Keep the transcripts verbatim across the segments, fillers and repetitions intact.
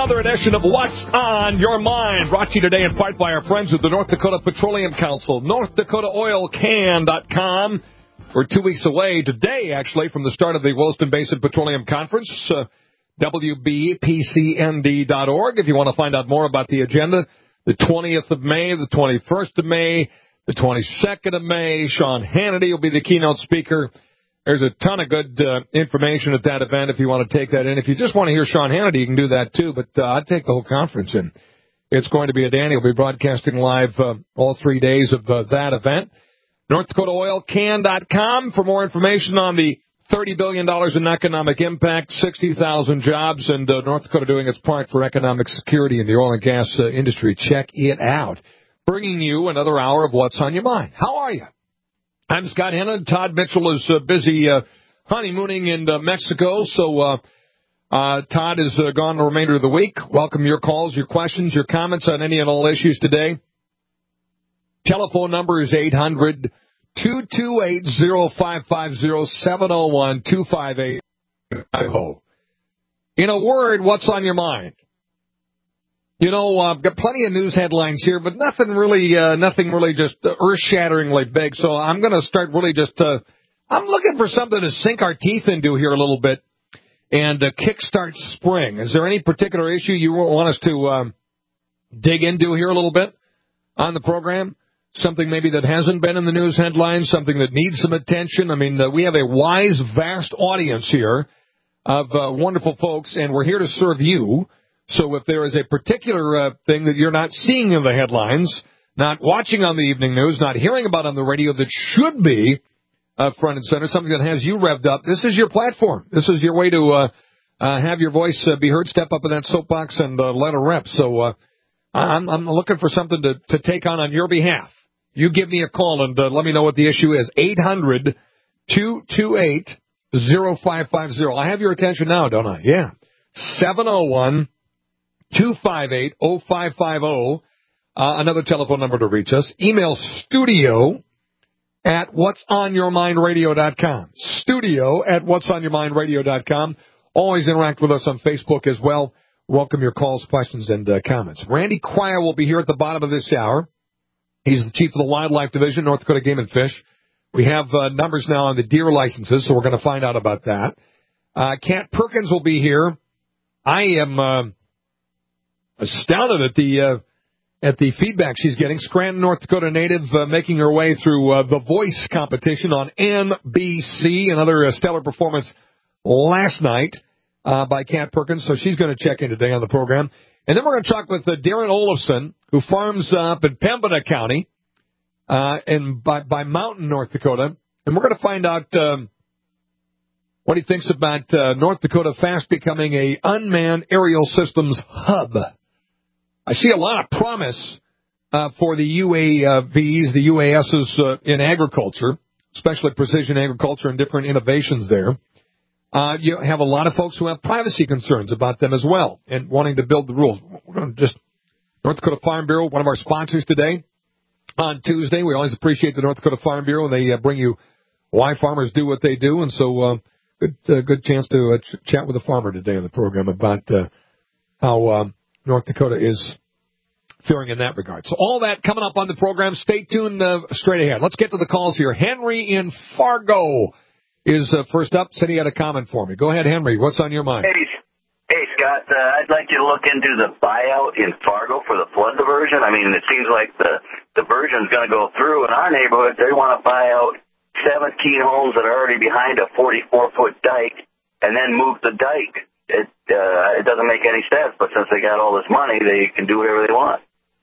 another edition of What's on Your Mind, brought to you today in part by our friends at the North Dakota Petroleum Council, north dakota oil can dot com. We're two weeks away today, actually, from the start of the Williston Basin Petroleum Conference, uh, W B P C N D dot org. If you want to find out more about the agenda, the twentieth of May, the twenty-first of May, the twenty-second of May, Sean Hannity will be the keynote speaker. There's a ton of good uh, information at that event if you want to take that in. If you just want to hear Sean Hannity, you can do that too, but uh, I'd take the whole conference in. It's going to be a Danny. We'll be broadcasting live uh, all three days of uh, that event. north dakota oil can dot com for more information on the thirty billion dollars in economic impact, sixty thousand jobs, and uh, North Dakota doing its part for economic security in the oil and gas uh, industry. Check it out. Bringing you another hour of What's on Your Mind. How are you? I'm Scott Hanna. Todd Mitchell is uh, busy uh, honeymooning in uh, Mexico, so uh, uh, Todd is uh, gone the remainder of the week. Welcome your calls, your questions, your comments on any and all issues today. Telephone number is eight hundred, two two eight, zero five five zero, seven oh one, two five eight. In a word, what's on your mind? You know, I've got plenty of news headlines here, but nothing really, uh, nothing really just earth-shatteringly big. So I'm going to start really just, uh, I'm looking for something to sink our teeth into here a little bit and uh, kickstart spring. Is there any particular issue you want us to um, dig into here a little bit on the program? Something maybe that hasn't been in the news headlines, something that needs some attention. I mean, uh, we have a wise, vast audience here of uh, wonderful folks, and we're here to serve you. So if there is a particular uh, thing that you're not seeing in the headlines, not watching on the evening news, not hearing about on the radio that should be uh, front and center, something that has you revved up, this is your platform. This is your way to uh, uh, have your voice uh, be heard, step up in that soapbox, and uh, let it rep. So uh, I'm, I'm looking for something to, to take on on your behalf. You give me a call and uh, let me know what the issue is. eight hundred, two two eight, zero five five zero. I have your attention now, don't I? Yeah. seven oh one, two five eight, oh five five oh. Uh, another telephone number to reach us. Email studio at whats on your mind radio dot com. Studio at whats on your mind radio dot com. Always interact with us on Facebook as well. Welcome your calls, questions, and uh, comments. Randy Quire will be here at the bottom of this hour. He's the chief of the Wildlife Division, North Dakota Game and Fish. We have uh, numbers now on the deer licenses, so we're going to find out about that. Uh, Kat Perkins will be here. I am uh, astounded at the uh, at the feedback she's getting. Scranton, North Dakota native, uh, making her way through uh, the Voice competition on N B C. Another uh, stellar performance last night uh, by Kat Perkins, so she's going to check in today on the program. And then we're going to talk with uh, Darren Olafson, who farms uh, up in Pembina County uh, and by, by Mountain, North Dakota. And we're going to find out um, what he thinks about uh, North Dakota fast becoming a unmanned aerial systems hub. I see a lot of promise uh, for the U A Vs, the U A Ss uh, in agriculture, especially precision agriculture and different innovations there. Uh, you have a lot of folks who have privacy concerns about them as well and wanting to build the rules. We're going to just, North Dakota Farm Bureau, one of our sponsors today on Tuesday. We always appreciate the North Dakota Farm Bureau. They uh, bring you why farmers do what they do. And so, uh, good, uh, good chance to uh, ch- chat with a farmer today on the program about uh, how um, North Dakota is faring in that regard. So all that coming up on the program. Stay tuned uh, straight ahead. Let's get to the calls here. Henry in Fargo is uh, first up. Said he had a comment for me. Go ahead, Henry. What's on your mind? Hey, hey Scott. Uh, I'd like you to look into the buyout in Fargo for the flood diversion. I mean, it seems like the diversion's going to go through. In our neighborhood, they want to buy out seventeen homes that are already behind a forty-four foot dike and then move the dike. It, uh, it doesn't make any sense, but since they got all this money, they can do whatever they want.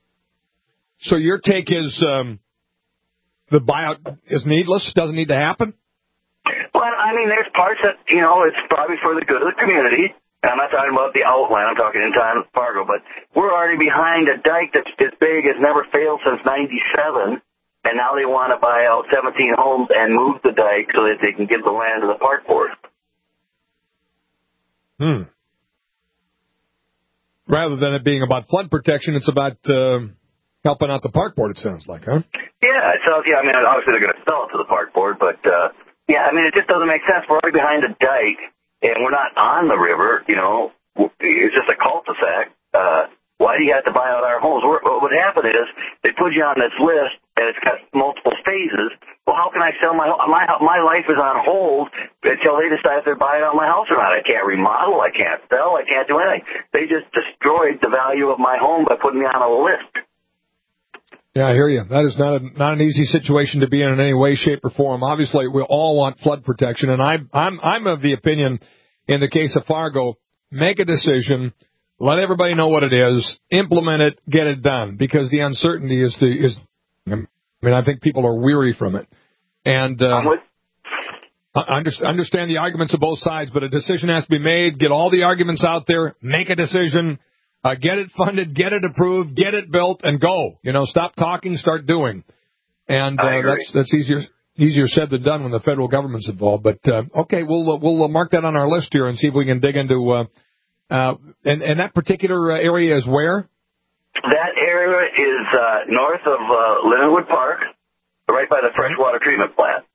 So your take is um, the buyout is needless, doesn't need to happen? Well, I mean, there's parts that, you know, it's probably for the good of the community. And I'm not talking about the outline. I'm talking in town Fargo. But we're already behind a dike that's as big as never failed since ninety-seven. And now they want to buy out seventeen homes and move the dike so that they can give the land to the park board. Hmm. Rather than it being about flood protection, it's about uh, helping out the park board, it sounds like, huh? Yeah, so, yeah, I mean, obviously they're going to sell it to the park board, but, uh, yeah, I mean, it just doesn't make sense. We're already behind a dike, and we're not on the river, you know. It's just a cul-de-sac. city had to buy out our homes. What would happen is they put you on this list, and it's got multiple phases. Well, how can I sell my my my life is on hold until they decide if they're buying out my house or not? I can't remodel, I can't sell, I can't do anything. They just destroyed the value of my home by putting me on a list. Yeah, I hear you. That is not a, not an easy situation to be in in any way, shape, or form. Obviously, we all want flood protection, and I, I'm I'm of the opinion, in the case of Fargo, make a decision, let everybody know what it is, implement it, get it done, because the uncertainty is the is. I mean, I think people are weary from it, and uh, I understand the arguments of both sides, but a decision has to be made. Get all the arguments out there, make a decision. Uh, get it funded, get it approved, get it built, and go. You know, stop talking, start doing. And uh, that's that's easier easier said than done when the federal government's involved. But uh, okay, we'll uh, we'll uh, mark that on our list here and see if we can dig into. Uh, uh, and and that particular uh, area is where? That area is uh, north of uh, Lindenwood Park, right by the freshwater treatment plant.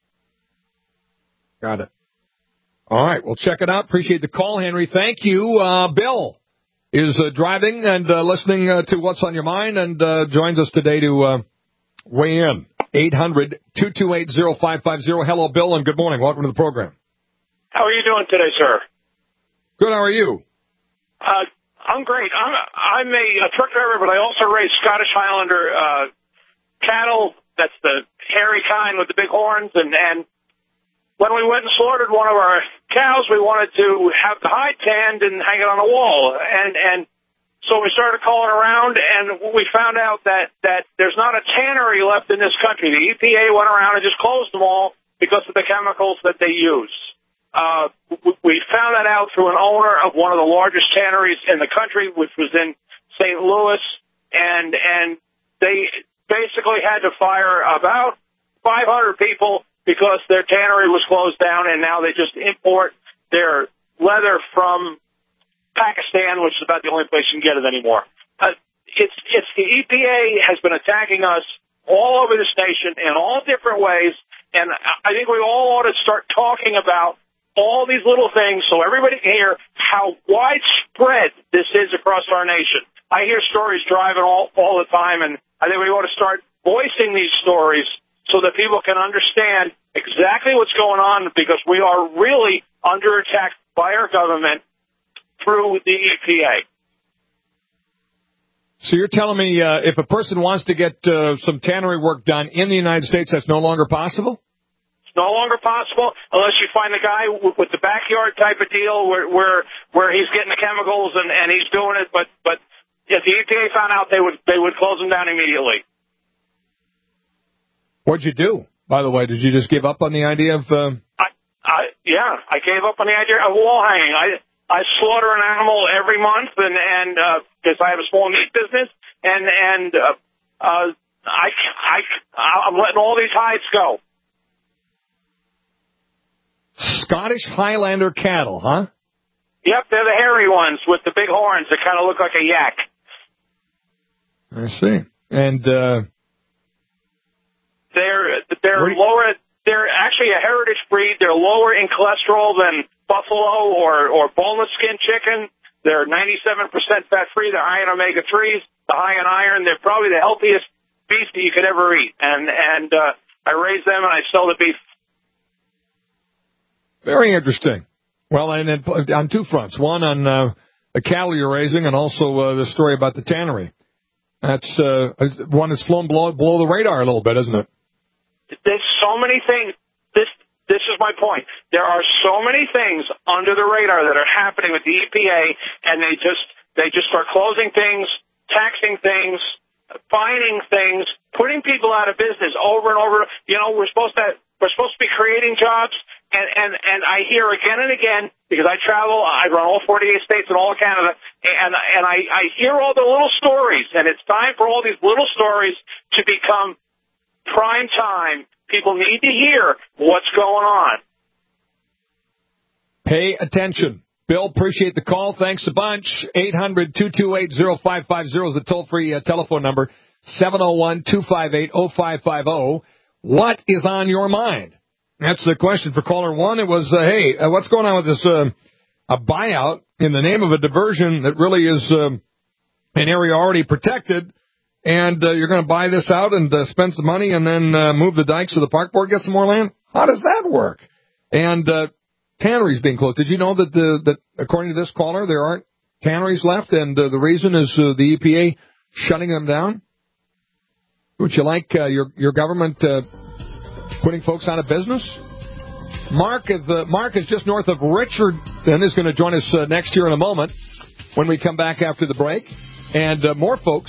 Got it. All right, we'll check it out. Appreciate the call, Henry. Thank you, uh, Bill. Is uh, driving and uh, listening uh, to What's on Your Mind and uh, joins us today to uh, weigh in. eight hundred, two two eight, oh five five oh. Hello, Bill, and good morning. Welcome to the program. How are you doing today, sir? Good. How are you? Uh, I'm great. I'm, I'm a, a truck driver, but I also raise Scottish Highlander uh, cattle. That's the hairy kind with the big horns, and, and when we went and slaughtered one of our cows, we wanted to have the hide tanned and hang it on a wall. And, and so we started calling around, and we found out that, that there's not a tannery left in this country. The E P A went around and just closed them all because of the chemicals that they use. Uh, we found that out through an owner of one of the largest tanneries in the country, which was in Saint Louis, and, and they basically had to fire about five hundred people because their tannery was closed down, and now they just import their leather from Pakistan, which is about the only place you can get it anymore. Uh, it's, it's the E P A has been attacking us all over this nation in all different ways, and I think we all ought to start talking about all these little things so everybody can hear how widespread this is across our nation. I hear stories driving all, all the time, and I think we ought to start voicing these stories so that people can understand exactly what's going on, because we are really under attack by our government through the E P A. So you're telling me uh, if a person wants to get uh, some tannery work done in the United States, that's no longer possible? It's no longer possible unless you find a guy w- with the backyard type of deal where where, where he's getting the chemicals and, and he's doing it. But but if the E P A found out, they would they would close him down immediately. What'd you do, by the way? Did you just give up on the idea of... Uh... I, I, yeah, I gave up on the idea of wall hanging. I I slaughter an animal every month, and and because uh, I have a small meat business, and and uh, uh, I I I'm letting all these hides go. Scottish Highlander cattle, huh? Yep, they're the hairy ones with the big horns that kind of look like a yak. I see, and. Uh... They're they're lower. They're actually a heritage breed. They're lower in cholesterol than buffalo or or boneless skin chicken. They're ninety-seven percent fat free. They're high in omega threes. They're high in iron. They're probably the healthiest beef that you could ever eat. And and uh, I raise them and I sell the beef. Very interesting. Well, and on two fronts. One on uh, the cattle you're raising, and also uh, the story about the tannery. That's uh, one that's flown below below the radar a little bit, isn't it? There's so many things. This this is my point. There are so many things under the radar that are happening with the E P A, and they just they just start closing things, taxing things, fining things, putting people out of business over and over. You know, we're supposed to we're supposed to be creating jobs, and and and I hear again and again, because I travel, I run all forty-eight states and all of Canada, and and I I hear all the little stories, and it's time for all these little stories to become prime time. People need to hear what's going on. Pay attention. Bill, appreciate the call. Thanks a bunch. eight hundred, two two eight, oh five five oh is the toll-free uh, telephone number. seven oh one, two five eight, oh five five oh. What is on your mind? That's the question for caller one. It was, uh, hey, uh, what's going on with this uh, a buyout in the name of a diversion that really is... Um, an area already protected, and uh, you're going to buy this out and uh, spend some money and then uh, move the dikes so the park board gets some more land? How does that work? And uh, tanneries being closed. Did you know that, the, that according to this caller, there aren't tanneries left, and uh, the reason is uh, the E P A shutting them down? Would you like uh, your your government uh, putting folks out of business? Mark, is, uh, Mark is just north of Richard and is going to join us uh, next year in a moment when we come back after the break. And uh, more folks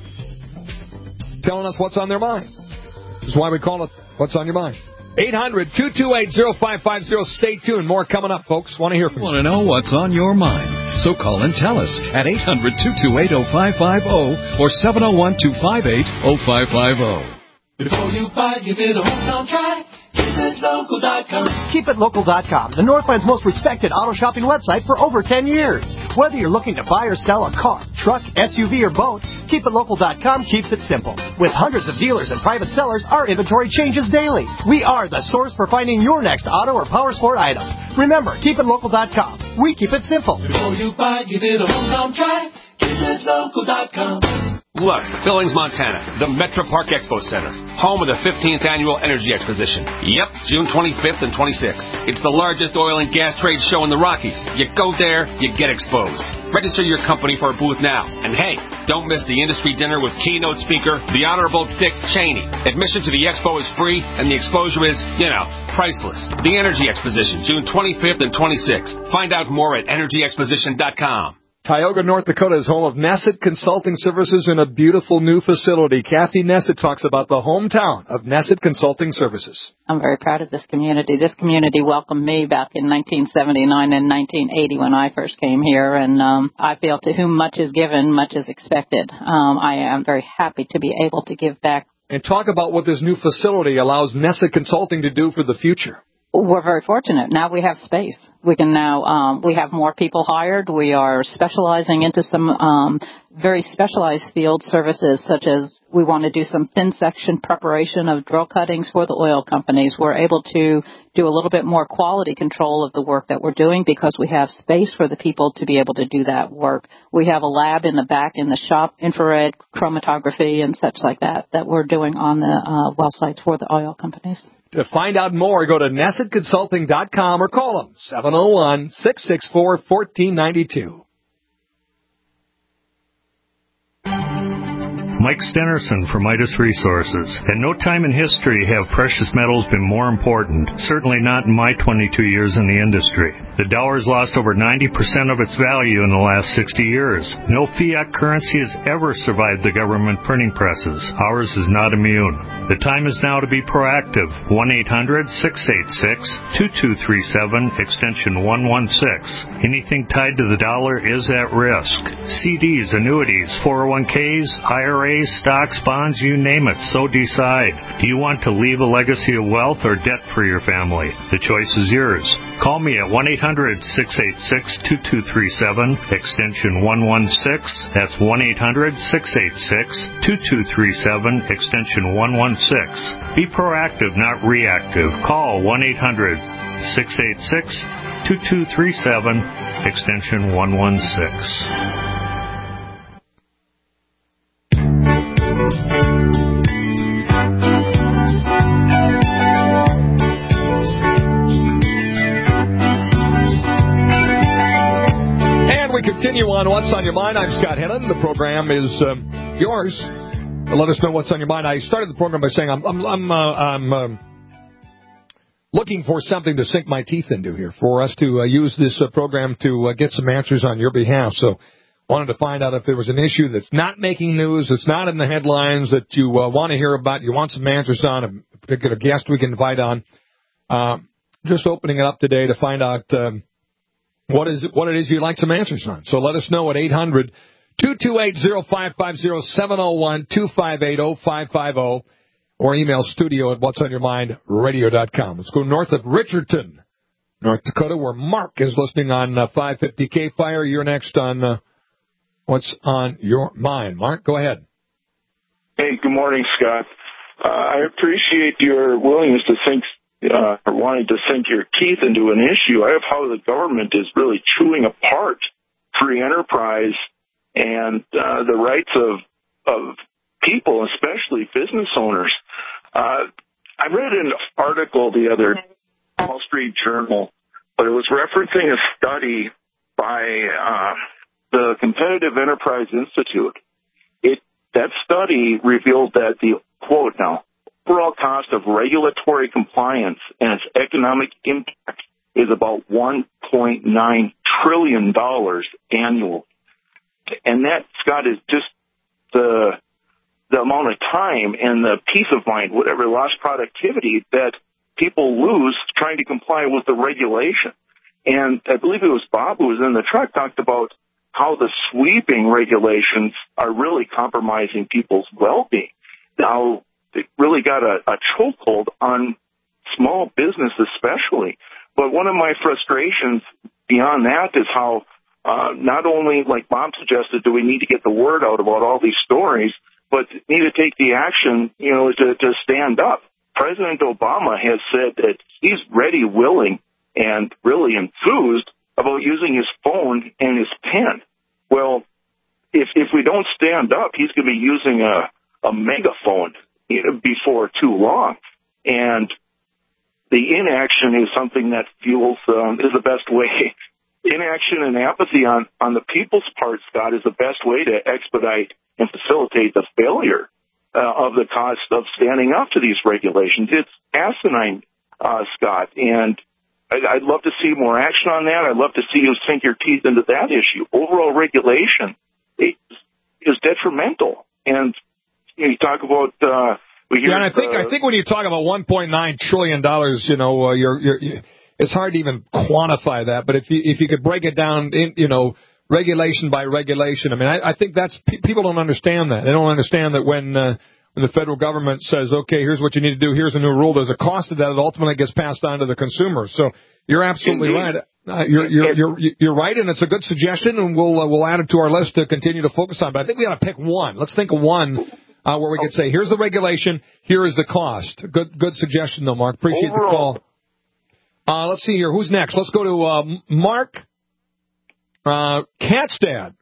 telling us what's on their mind. This is why we call it What's on Your Mind. eight hundred, two two eight, oh five five oh. Stay tuned. More coming up, folks. Want to hear from you. Want to know what's on your mind? So call and tell us at eight hundred, two two eight, oh five five oh or seven oh one, two five eight, oh five five oh. Before you buy, give it a hometown try. Keep it local dot com. Keep it local dot com, the Northland's most respected auto shopping website for over ten years. Whether you're looking to buy or sell a car, truck, S U V, or boat, Keep It Local dot com keeps it simple. With hundreds of dealers and private sellers, our inventory changes daily. We are the source for finding your next auto or power sport item. Remember, Keep It Local dot com. We keep it simple. Before you buy, give it a hometown try. Keep It Local dot com. Look, Billings, Montana, the Metro Park Expo Center, home of the fifteenth Annual Energy Exposition. Yep, June twenty-fifth and twenty-sixth. It's the largest oil and gas trade show in the Rockies. You go there, you get exposed. Register your company for a booth now. And hey, don't miss the industry dinner with keynote speaker, the Honorable Dick Cheney. Admission to the expo is free, and the exposure is, you know, priceless. The Energy Exposition, June twenty-fifth and twenty-sixth. Find out more at energy exposition dot com. Tioga, North Dakota is home of Nesset Consulting Services in a beautiful new facility. Kathy Nesset talks about the hometown of Nesset Consulting Services. I'm very proud of this community. This community welcomed me back in nineteen seventy-nine and nineteen eighty when I first came here, and um, I feel to whom much is given, much is expected. Um, I am very happy to be able to give back. And talk about what this new facility allows Nesset Consulting to do for the future. We're very fortunate. Now we have space. We can now, um, we have more people hired. We are specializing into some um, very specialized field services, such as we want to do some thin section preparation of drill cuttings for the oil companies. We're able to do a little bit more quality control of the work that we're doing because we have space for the people to be able to do that work. We have a lab in the back in the shop, infrared chromatography and such like that, that we're doing on the uh, well sites for the oil companies. To find out more, go to nesset consulting dot com or call them, seven oh one, six six four, one four nine two. Mike Stenerson from Midas Resources. At no time in history have precious metals been more important, certainly not in my twenty-two years in the industry. The dollar has lost over ninety percent of its value in the last sixty years. No fiat currency has ever survived the government printing presses. Ours is not immune. The time is now to be proactive. one eight hundred, six eight six, two two three seven, extension one one six. Anything tied to the dollar is at risk. C Ds, annuities, four oh one Ks, I R As, stocks, bonds, you name it, so decide. Do you want to leave a legacy of wealth or debt for your family? The choice is yours. Call me at one eight hundred, six eight six, two two three seven, extension one one six. That's one eight hundred, six eight six, two two three seven, extension one one six. Be proactive, not reactive. Call one eight hundred, six eight six, two two three seven, extension one one six. Continue on What's on Your Mind. I'm Scott Hennon. The program is um, yours. Let us know what's on your mind. I started the program by saying I'm I'm I'm, uh, I'm uh, looking for something to sink my teeth into here for us to uh, use this uh, program to uh, get some answers on your behalf. So wanted to find out if there was an issue that's not making news, that's not in the headlines, that you uh, want to hear about, you want some answers on, a particular guest we can invite on. Uh, just opening it up today to find out um, What is it, what it is you'd like some answers on. So let us know at eight hundred, two two eight, oh five five oh, seven oh one, two five eight, oh five five oh, or email studio at whats on your mind radio dot com. Let's go north of Richardson, North Dakota, where Mark is listening on uh, five fifty K Fire. You're next on uh, What's on Your Mind. Mark, go ahead. Hey, good morning, Scott. Uh, I appreciate your willingness to think Uh, wanting to sink your teeth into an issue. I have how the government is really chewing apart free enterprise and uh, uh, the rights of of people, especially business owners. Uh, I read an article the other Wall Street Journal, but it was referencing a study by uh, the Competitive Enterprise Institute. It that study revealed that the, quote now, overall cost of regulatory compliance and its economic impact is about one point nine trillion dollars annually. And that, Scott, is just the the amount of time and the peace of mind, whatever, lost productivity that people lose trying to comply with the regulation. And I believe it was Bob who was in the truck talked about how the sweeping regulations are really compromising people's well-being. Now, it really got a, a chokehold on small business especially. But one of my frustrations beyond that is how uh, not only, like Bob suggested, do we need to get the word out about all these stories, but need to take the action, you know, to, to stand up. President Obama has said that he's ready, willing, and really enthused about using his phone and his pen. Well, if if we don't stand up, he's going to be using a, a megaphone, you know, before too long. And the inaction is something that fuels, um, is the best way. Inaction and apathy on, on the people's part, Scott, is the best way to expedite and facilitate the failure uh, of the cost of standing up to these regulations. It's asinine, uh, Scott, and I'd love to see more action on that. I'd love to see you sink your teeth into that issue. Overall regulation is, is detrimental. And you, know, you talk about uh, we hear. Yeah, and I think uh, I think when you talk about one point nine trillion dollars, you know, uh, you're, you're, you it's hard to even quantify that. But if you if you could break it down, in, you know, regulation by regulation, I mean, I, I think that's people don't understand that. They don't understand that when. Uh, When the federal government says, okay, here's what you need to do, here's a new rule, there's a cost of that that ultimately gets passed on to the consumer. So you're absolutely Indeed. right. Uh, you're, you're, you're, you're right, and it's a good suggestion, and we'll uh, we'll add it to our list to continue to focus on. But I think we ought to pick one. Let's think of one uh, where we could say, here's the regulation, here is the cost. Good good suggestion, though, Mark. Appreciate Overall. the call. Uh, let's see here. Who's next? Let's go to uh, Mark uh, Cat's dad.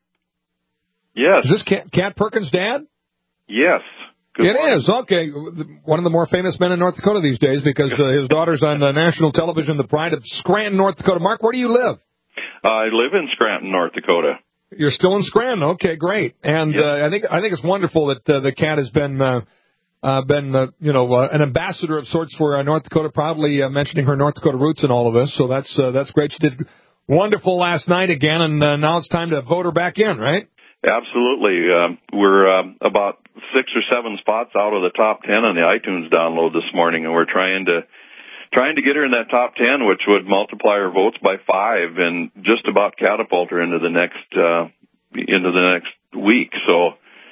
Yes. Is this Cat, Cat Perkins' dad? Yes. Good It morning. is, okay. One of the more famous men in North Dakota these days because uh, his daughter's on uh, national television, the pride of Scranton, North Dakota. Mark, where do you live? Uh, I live in Scranton, North Dakota. You're still in Scranton. Okay, great. And Yep. uh, I think I think it's wonderful that uh, the Cat has been uh, uh, been uh, you know uh, an ambassador of sorts for uh, North Dakota, proudly uh, mentioning her North Dakota roots in all of this. So that's uh, that's great. She did wonderful last night again, and uh, now it's time to vote her back in, right? Absolutely. Um, we're um, about six or seven spots out of the top ten on the iTunes download this morning, and we're trying to trying to get her in that top ten, which would multiply her votes by five and just about catapult her into the next uh, into the next week. So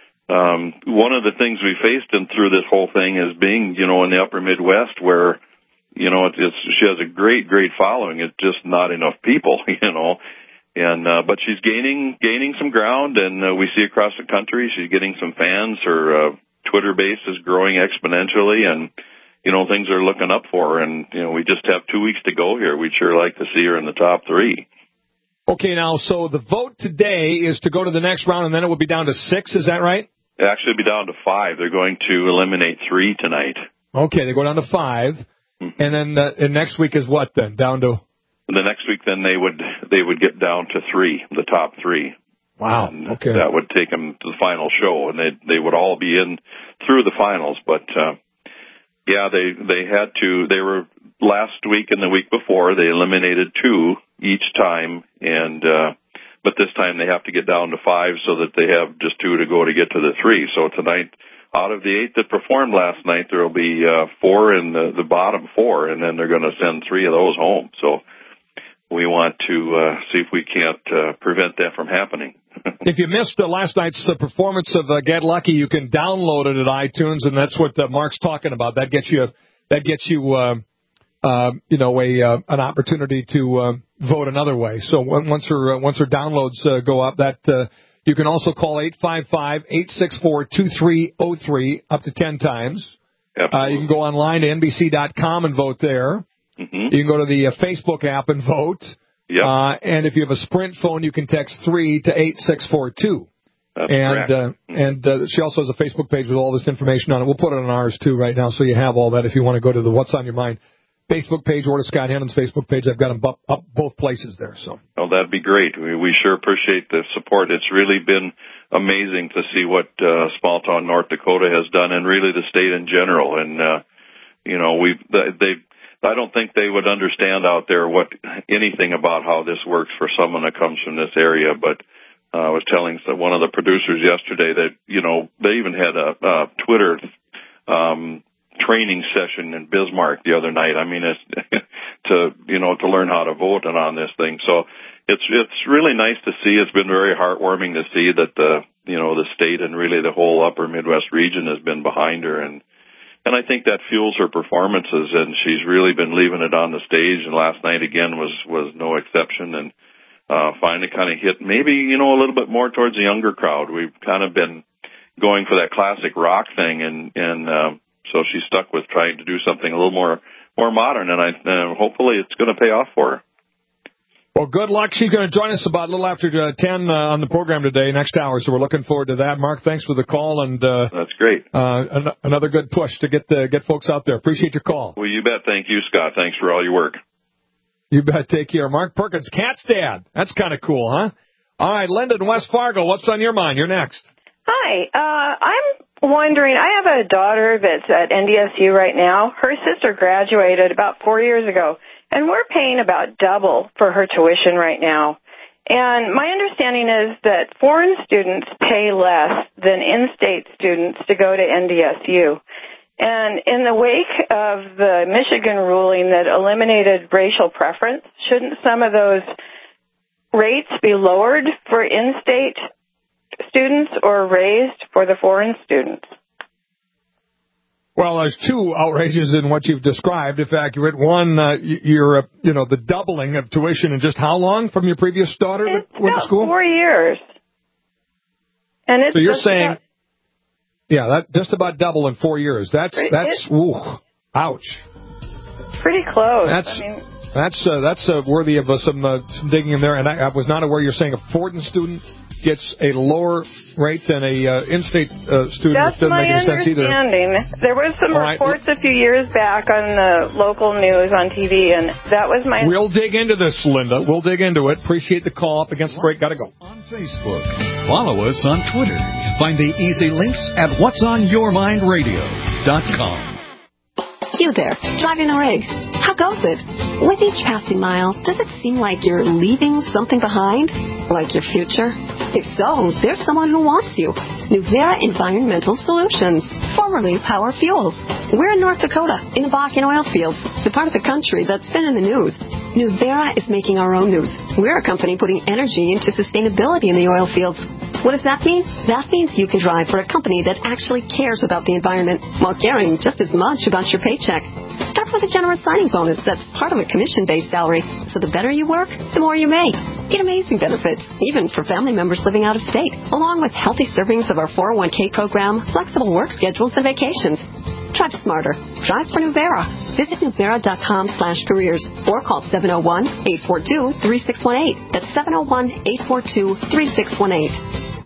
um, one of the things we faced in through this whole thing is being, you know, in the upper Midwest where, you know, it's, it's she has a great, great following. It's just not enough people, you know. And uh, but she's gaining gaining some ground, and uh, we see across the country she's getting some fans. Her uh, Twitter base is growing exponentially, and you know things are looking up for her. And you know we just have two weeks to go here. We'd sure like to see her in the top three. Okay, now so the vote today is to go to the next round, and then it will be down to six. Is that right? It actually be down to five. They're going to eliminate three tonight. Okay, they go down to five, mm-hmm. and then uh, and next week is what then? Down to. The next week, then they would they would get down to three, the top three. Wow. And okay. That would take them to the final show, and they they would all be in through the finals. But uh, yeah, they they had to. They were last week and the week before. They eliminated two each time, and uh, but this time they have to get down to five so that they have just two to go to get to the three. So tonight, out of the eight that performed last night, there will be uh, four in the, the bottom four, and then they're going to send three of those home. So. We want to uh, see if we can't uh, prevent that from happening. If you missed uh, last night's uh, performance of uh, Get Lucky, you can download it at iTunes, and that's what uh, Mark's talking about. That gets you, that gets you, uh, uh, you know, a uh, an opportunity to uh, vote another way. So once her uh, once her downloads uh, go up, that uh, you can also call eight five five, eight six four, two three zero three up to ten times. Uh, you can go online to N B C dot com and vote there. Mm-hmm. You can go to the uh, Facebook app and vote. Yep. Uh, and if you have a Sprint phone, you can text three to eight six four two. That's and correct. uh, and uh, she also has a Facebook page with all this information on it. We'll put it on ours, too, right now, so you have all that if you want to go to the What's on Your Mind Facebook page or to Scott Hennon's Facebook page. I've got them up, up both places there. So. Oh, that'd be great. We, we sure appreciate the support. It's really been amazing to see what uh, small town North Dakota has done, and really the state in general. And uh, you know, we they I don't think they would understand out there what anything about how this works for someone that comes from this area. But uh, I was telling one of the producers yesterday that you know they even had a, a Twitter um, training session in Bismarck the other night. I mean, it's to you know to learn how to vote and on this thing. So it's it's really nice to see. It's been very heartwarming to see that the you know the state and really the whole Upper Midwest region has been behind her, and and I think that fuels her performances. And she's really been leaving it on the stage. And last night again was was no exception. And uh, finally, kind of hit maybe you know a little bit more towards the younger crowd. We've kind of been going for that classic rock thing, and and uh, so she stuck with trying to do something a little more more modern. And I uh, hopefully it's going to pay off for her. Well, good luck. She's going to join us about a little after uh, ten uh, on the program today, next hour, so we're looking forward to that. Mark, thanks for the call, and uh, that's great. Uh, an- another good push to get the, get folks out there. Appreciate your call. Well, you bet. Thank you, Scott. Thanks for all your work. You bet. Take care. Mark Perkins, Cat's dad. That's kind of cool, huh? All right, Linda in West Fargo, what's on your mind? You're next. Hi. Uh, I'm wondering, I have a daughter that's at N D S U right now. Her sister graduated about four years ago. And we're paying about double for her tuition right now. And my understanding is that foreign students pay less than in-state students to go to N D S U. And in the wake of the Michigan ruling that eliminated racial preference, shouldn't some of those rates be lowered for in-state students or raised for the foreign students? Well, there's two outrages in what you've described, if accurate. One, uh, you're, uh, you know, the doubling of tuition in just how long from your previous daughter it's that went to school? Four years. And it's so you're just saying, about, yeah, that just about double in four years. That's that's ooh, ouch. Pretty close. That's I mean, that's uh, that's uh, worthy of uh, some uh, some digging in there. And I, I was not aware you're saying a foreign student gets a lower rate than a uh, in-state uh, student. That's doesn't my make any sense either. understanding. There was some All right. reports a few years back on the local news on T V, and that was my... We'll dig into this, Linda. We'll dig into it. Appreciate the call. Up against the break. Gotta go. On Facebook. Follow us on Twitter. Find the easy links at whats on your mind radio dot com. You there, driving a rig. How goes it? With each passing mile, does it seem like you're leaving something behind? Like your future? If so, there's someone who wants you. Nuvera Environmental Solutions, formerly Power Fuels. We're in North Dakota, in the Bakken oil fields, the part of the country that's been in the news. Nuvera is making our own news. We're a company putting energy into sustainability in the oil fields. What does that mean? That means you can drive for a company that actually cares about the environment while caring just as much about your paycheck. Start with a generous signing bonus that's part of a commission-based salary. So the better you work, the more you make. Get amazing benefits, even for family members living out of state, along with healthy servings of our four oh one k program, flexible work schedules, and vacations. Drive smarter. Drive for Nuvera. Visit Nuvera.com slash careers or call seven oh one, eight four two, three six one eight. That's seven oh one, eight four two, three six one eight.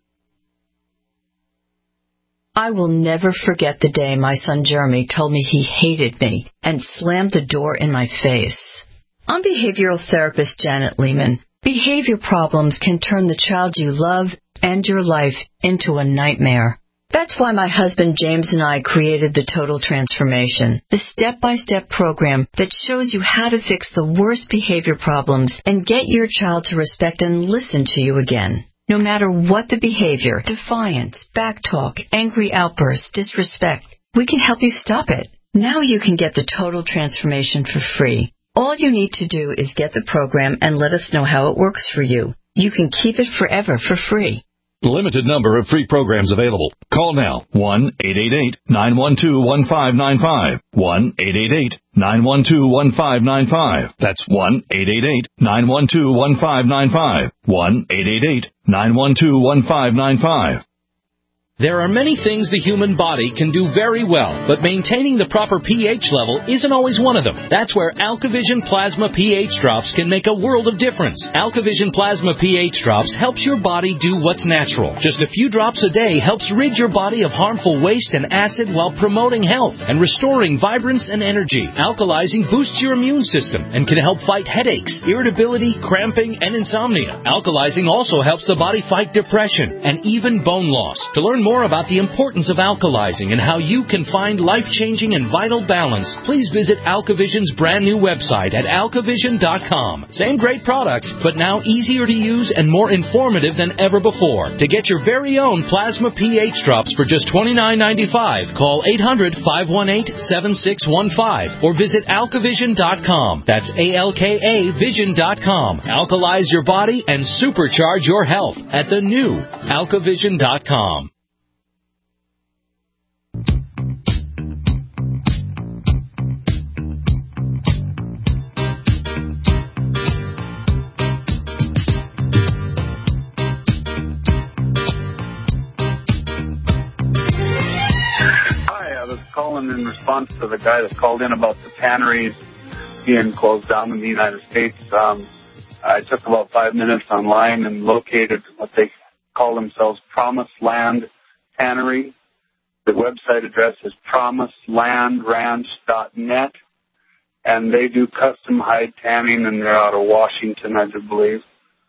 I will never forget the day my son Jeremy told me he hated me and slammed the door in my face. I'm behavioral therapist Janet Lehman. Behavior problems can turn the child you love and your life into a nightmare. That's why my husband James and I created the Total Transformation, the step-by-step program that shows you how to fix the worst behavior problems and get your child to respect and listen to you again. No matter what the behavior, defiance, backtalk, angry outbursts, disrespect, we can help you stop it. Now you can get the Total Transformation for free. All you need to do is get the program and let us know how it works for you. You can keep it forever for free. Limited number of free programs available. Call now, one eight eight eight, nine one two, one five nine five, one eight eight eight, nine one two, one five nine five. That's one eight eight eight, nine one two, one five nine five, one eight eight eight, nine one two, one five nine five. There are many things the human body can do very well, but maintaining the proper pH level isn't always one of them. That's where AlkaVision Plasma pH Drops can make a world of difference. AlkaVision Plasma pH Drops helps your body do what's natural. Just a few drops a day helps rid your body of harmful waste and acid while promoting health and restoring vibrance and energy. Alkalizing boosts your immune system and can help fight headaches, irritability, cramping, and insomnia. Alkalizing also helps the body fight depression and even bone loss. To learn more more about the importance of alkalizing and how you can find life-changing and vital balance, please visit AlkaVision's brand new website at alkavision dot com. Same great products, but now easier to use and more informative than ever before. To get your very own Plasma pH Drops for just twenty-nine ninety-five, call eight hundred, five one eight, seven six one five or visit alkavision dot com. That's A L K A vision dot com. Alkalize your body and supercharge your health at the new alkavision dot com. Calling in response to the guy that called in about the tanneries being closed down in the United States. Um, I took about five minutes online and located what they call themselves Promised Land Tannery. The website address is promised land ranch dot net, and they do custom hide tanning, and they're out of Washington, I do believe.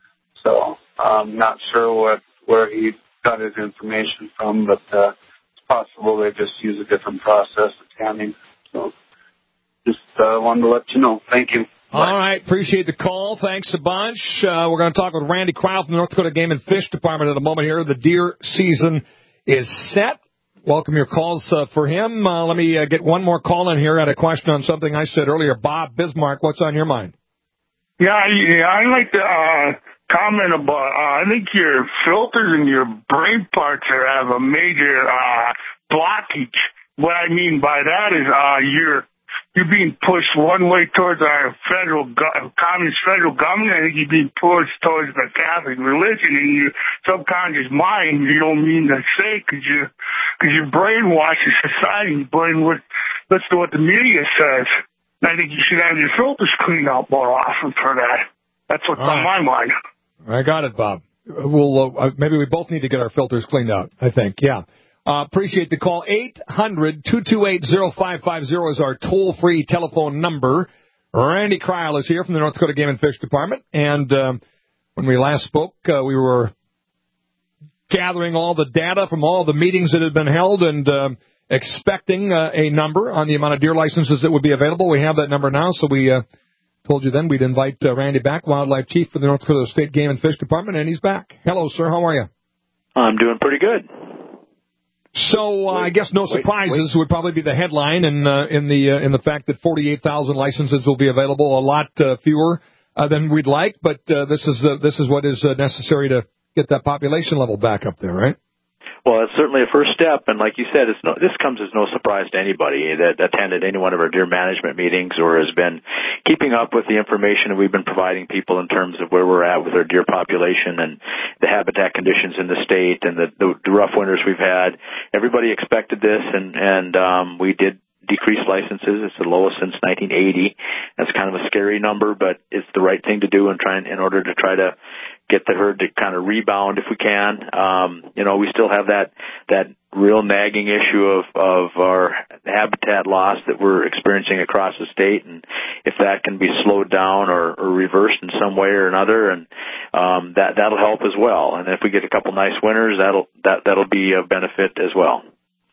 So I'm not sure what where he got his information from, but uh, possible they just use a different process of tanning. So just uh, wanted to let you know. Thank you. All right. Appreciate the call. Thanks a bunch. Uh, we're going to talk with Randy Cryle from the North Dakota Game and Fish Department in a moment here. The deer season is set. Welcome your calls uh, for him. Uh, let me uh, get one more call in here. I had a question on something I said earlier. Bob Bismarck, what's on your mind? Yeah, yeah I'd like to uh, comment about, uh, I think your filters and your brain parts are, have a major uh, blockage. What I mean by that is uh, you're you're being pushed one way towards our federal go- communist federal government. I think you're being pushed towards the Catholic religion, and your subconscious mind, you don't mean to say, because you because you're brainwashing society. You're brain what listen to what the media says. And I think you should have your filters cleaned out more often for that. That's what's on my mind. I got it, Bob. We'll uh, maybe we both need to get our filters cleaned out, I think. Yeah. Uh, appreciate the call. eight hundred, two two eight, oh five five oh is our toll-free telephone number. Randy Cryle is here from the North Dakota Game and Fish Department. And um, when we last spoke, uh, we were gathering all the data from all the meetings that had been held and uh, expecting uh, a number on the amount of deer licenses that would be available. We have that number now, so we uh, told you then we'd invite uh, Randy back, Wildlife Chief for the North Dakota State Game and Fish Department, and he's back. Hello, sir. How are you? I'm doing pretty good. So uh, I guess no surprises wait, wait. would probably be the headline, and uh, in the uh, in the fact that forty-eight thousand licenses will be available, a lot uh, fewer uh, than we'd like, but uh, this is uh, this is what is uh, necessary to get that population level back up there, right? Well, it's certainly a first step, and like you said, it's no, this comes as no surprise to anybody that attended any one of our deer management meetings or has been keeping up with the information that we've been providing people in terms of where we're at with our deer population and the habitat conditions in the state and the, the, the rough winters we've had. Everybody expected this, and, and um, we did decrease licenses. It's the lowest since nineteen eighty. That's kind of a scary number, but it's the right thing to do in trying in order to try to get the herd to kind of rebound if we can. Um, you know, we still have that that real nagging issue of of our habitat loss that we're experiencing across the state, and if that can be slowed down or, or reversed in some way or another, and um, that that'll help as well. And if we get a couple nice winters, that'll that that'll be a benefit as well.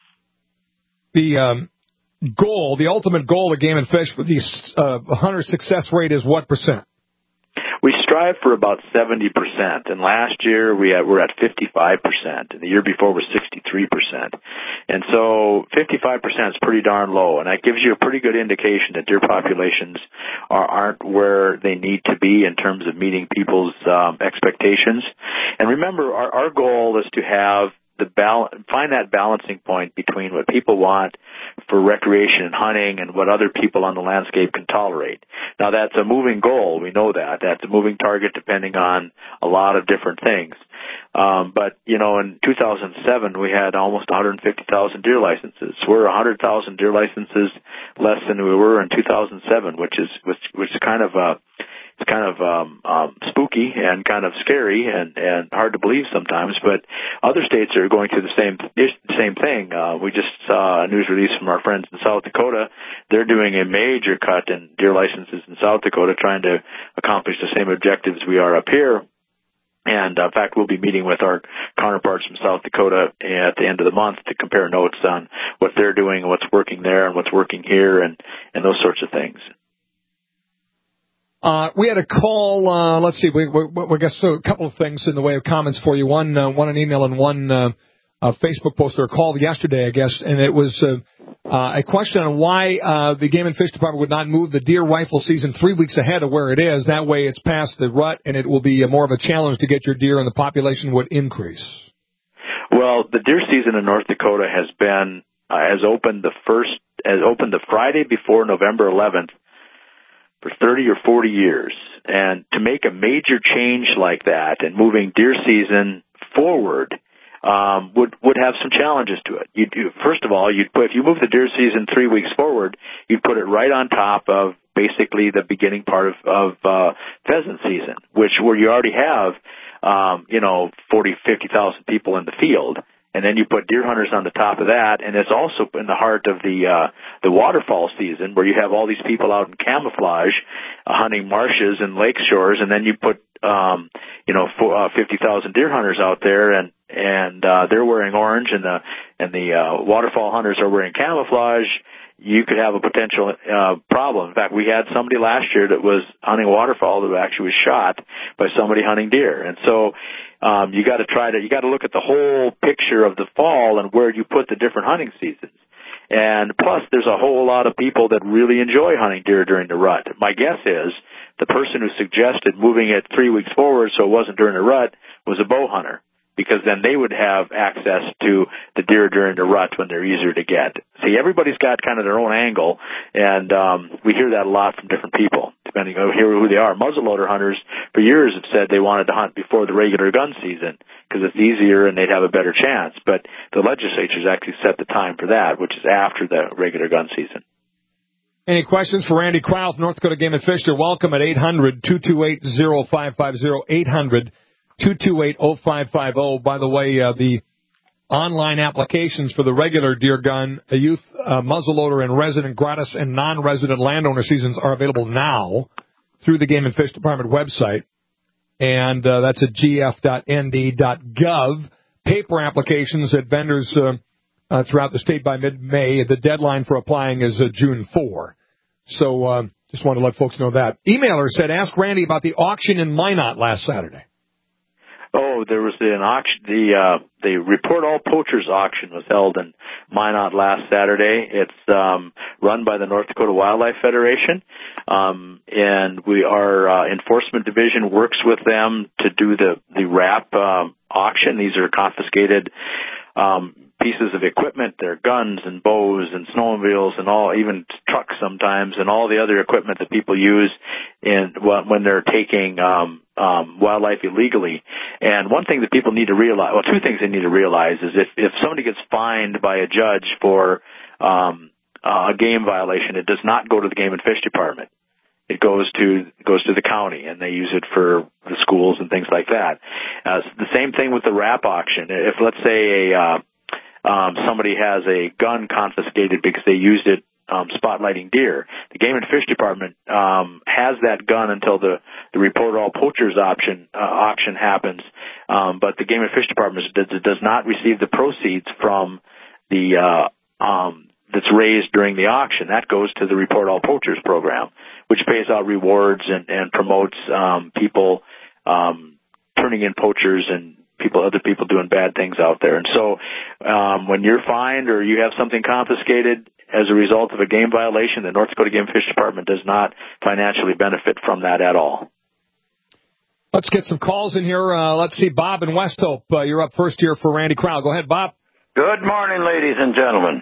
The um goal, the ultimate goal of Game and Fish for the uh, hunter success rate is what percent? We strive for about seventy percent, and last year we had, were at fifty-five percent, and the year before was sixty-three percent. And so fifty-five percent is pretty darn low, and that gives you a pretty good indication that deer populations are, aren't where they need to be in terms of meeting people's um, expectations. And remember, our, our goal is to have the bal- find that balancing point between what people want for recreation and hunting and what other people on the landscape can tolerate. Now, that's a moving goal. We know that. That's a moving target depending on a lot of different things. Um, but, you know, in two thousand seven, we had almost one hundred fifty thousand deer licenses. We're one hundred thousand deer licenses less than we were in two thousand seven, which is, which, which is kind of, uh, it's kind of, um, um, spooky and kind of scary and, and hard to believe sometimes, but other states are going through the same, same thing. Uh, we just saw a news release from our friends in South Dakota. They're doing a major cut in deer licenses in South Dakota, trying to accomplish the same objectives we are up here. And, uh, in fact, we'll be meeting with our counterparts from South Dakota at the end of the month to compare notes on what they're doing and what's working there and what's working here and, and those sorts of things. Uh, we had a call, uh, let's see, we, we, we got so a couple of things in the way of comments for you. One, uh, one an email and one, uh, a Facebook post or a call yesterday, I guess, and it was, uh, uh, a question on why, uh, the Game and Fish Department would not move the deer rifle season three weeks ahead of where it is. That way it's past the rut and it will be more of a challenge to get your deer and the population would increase. Well, the deer season in North Dakota has been, uh, has opened the first, has opened the Friday before November eleventh. For thirty or forty years. And to make a major change like that and moving deer season forward um, would would have some challenges to it. You'd, you, first of all, you'd put, if you move the deer season three weeks forward, you'd put it right on top of basically the beginning part of, of uh, pheasant season, which where you already have, um, you know, forty, fifty thousand people in the field. And then you put deer hunters on the top of that, and it's also in the heart of the uh, the waterfall season, where you have all these people out in camouflage, uh, hunting marshes and lake shores, and then you put um, you know for, uh, fifty thousand deer hunters out there, and and uh, they're wearing orange, and the and the uh, waterfall hunters are wearing camouflage. You could have a potential uh, problem. In fact, we had somebody last year that was hunting waterfall that actually was shot by somebody hunting deer, and so. Um, you got to try to, you got to look at the whole picture of the fall and where you put the different hunting seasons. And plus, there's a whole lot of people that really enjoy hunting deer during the rut. My guess is the person who suggested moving it three weeks forward so it wasn't during the rut was a bow hunter, because then they would have access to the deer during the rut when they're easier to get. See, everybody's got kind of their own angle, and um, we hear that a lot from different people, depending on who they are. Muzzleloader hunters for years have said they wanted to hunt before the regular gun season because it's easier and they'd have a better chance. But the legislature's actually set the time for that, which is after the regular gun season. Any questions for Randy Crowell, North Dakota Game and Fish? You're welcome at eight hundred, two two eight, oh five five oh, eight hundred, two two eight, oh five five oh. By the way, uh, the online applications for the regular deer gun, a youth uh, muzzleloader and resident gratis and non-resident landowner seasons are available now through the Game and Fish Department website. And uh, that's at g f dot n d dot gov. Paper applications at vendors uh, uh, throughout the state by mid-May. The deadline for applying is uh, June fourth. So uh, just wanted to let folks know that. Emailer said, ask Randy about the auction in Minot last Saturday. Oh, there was an auction. The uh, the Report All Poachers auction was held in Minot last Saturday. It's um, run by the North Dakota Wildlife Federation, um, and we our uh, enforcement division works with them to do the the wrap um, auction. These are confiscated um, pieces of equipment. They're guns and bows and snowmobiles and all, even trucks sometimes, and all the other equipment that people use in when they're taking um, um, wildlife illegally. And one thing that people need to realize, well, two things they need to realize is if if somebody gets fined by a judge for um, uh, a game violation, it does not go to the Game and Fish Department. It goes to goes to the county, and they use it for the schools and things like that. Uh, the same thing with the wrap auction. If let's say a uh, Um, somebody has a gun confiscated because they used it um, spotlighting deer, the Game and Fish Department um, has that gun until the, the Report All Poachers option, uh, auction happens, um, but the Game and Fish Department does, does not receive the proceeds from the uh, um, that's raised during the auction. That goes to the Report All Poachers program, which pays out rewards and, and promotes um, people um, turning in poachers and people, other people doing bad things out there. And so um, when you're fined or you have something confiscated as a result of a game violation, the North Dakota Game and Fish Department does not financially benefit from that at all. Let's get some calls in here. Uh, let's see, Bob in West Hope. Uh, you're up first here for Randy Crowell. Go ahead, Bob. Good morning, ladies and gentlemen.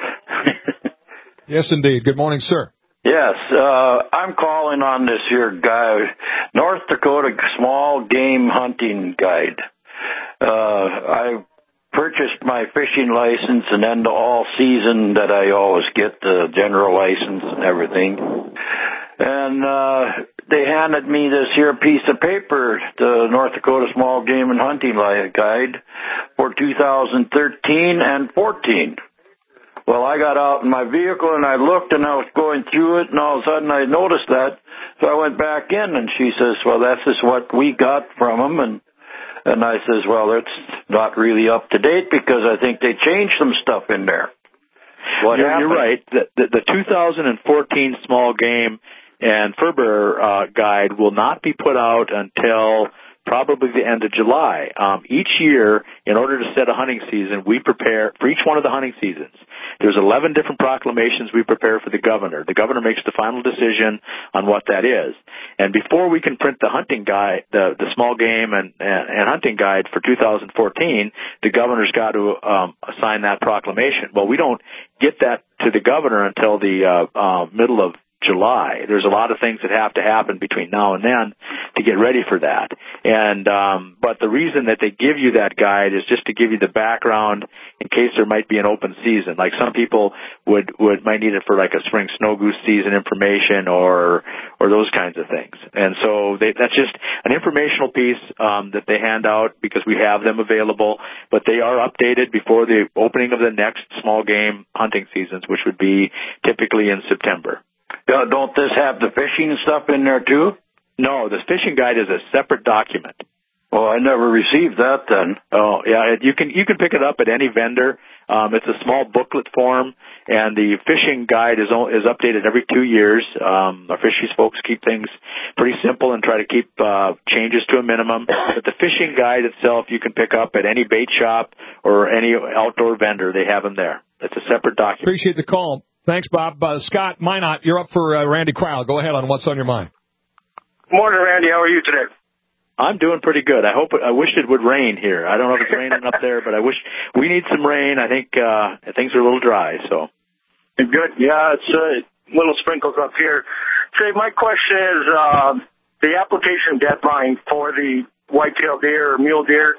Yes, indeed. Good morning, sir. Yes, uh, I'm calling on this here guy, North Dakota Small Game Hunting Guide. Uh, I purchased my fishing license and then the all season that I always get, the general license and everything. And uh, they handed me this here piece of paper, the North Dakota Small Game and Hunting Guide for two thousand thirteen and fourteen. Well, I got out in my vehicle and I looked and I was going through it and all of a sudden I noticed that. So I went back in and she says, well, that's just what we got from them. And and I says, well, it's not really up to date because I think they changed some stuff in there. What you're, happened? you're right. The, the, the two thousand fourteen Small Game and Fur Bearer uh, Guide will not be put out until probably the end of July. Um, each year, in order to set a hunting season, we prepare for each one of the hunting seasons. There's eleven different proclamations we prepare for the governor. The governor makes the final decision on what that is. And before we can print the hunting guide, the, the small game and, and, and hunting guide for two thousand fourteen, the governor's got to um, sign that proclamation. Well, we don't get that to the governor until the uh, uh, middle of July. There's a lot of things that have to happen between now and then to get ready for that. And um, but the reason that they give you that guide is just to give you the background in case there might be an open season. Like some people would would might need it for like a spring snow goose season information or or those kinds of things. And so they, that's just an informational piece um, that they hand out because we have them available. But they are updated before the opening of the next small game hunting seasons, which would be typically in September. Uh, don't this have the fishing stuff in there too? No, the fishing guide is a separate document. Well, I never received that then. Oh, yeah, you can you can pick it up at any vendor. Um, it's a small booklet form, and the fishing guide is is updated every two years. Um, our fisheries folks keep things pretty simple and try to keep uh, changes to a minimum. But the fishing guide itself, you can pick up at any bait shop or any outdoor vendor. They have them there. It's a separate document. Appreciate the call. Thanks, Bob. Uh, Scott Minot, you're up for uh, Randy Crowell. Go ahead on What's on Your Mind. Morning, Randy. How are you today? I'm doing pretty good. I hope. I wish it would rain here. I don't know if it's raining up there, but I wish we need some rain. I think uh, things are a little dry. So good. Yeah, it's uh, little sprinkles up here. Say, my question is uh, the application deadline for the whitetail deer or mule deer.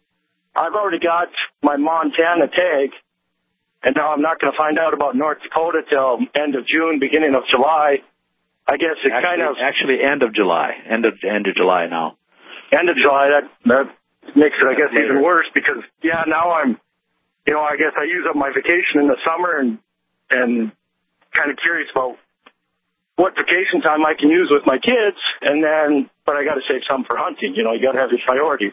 I've already got my Montana tag. And now I'm not going to find out about North Dakota till end of June, beginning of July. I guess it actually, kind of actually end of July, end of end of July now. End of July. That that makes it, I guess, even worse because yeah, now I'm, you know, I guess I use up my vacation in the summer and and kind of curious about what vacation time I can use with my kids, and then but I got to save some for hunting. You know, you got to have your priorities.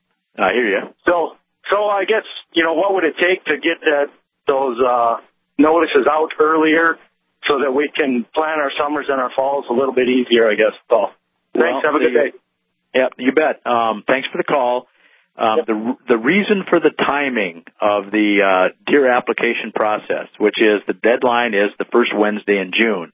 I hear you. So so I guess you know what would it take to get that. those uh, notices out earlier so that we can plan our summers and our falls a little bit easier, I guess. So, thanks. Well, have a good day. Yeah, you bet. Um, thanks for the call. Um, yep. The the reason for the timing of the uh, deer application process, which is the deadline is the first Wednesday in June,